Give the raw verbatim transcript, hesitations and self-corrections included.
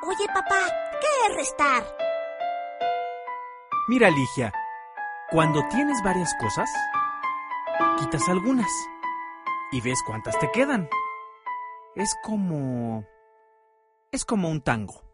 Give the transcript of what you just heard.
Oye, papá, ¿qué es restar? Mira, Ligia, cuando tienes varias cosas, quitas algunas y ves cuántas te quedan. Es como... es como un tango.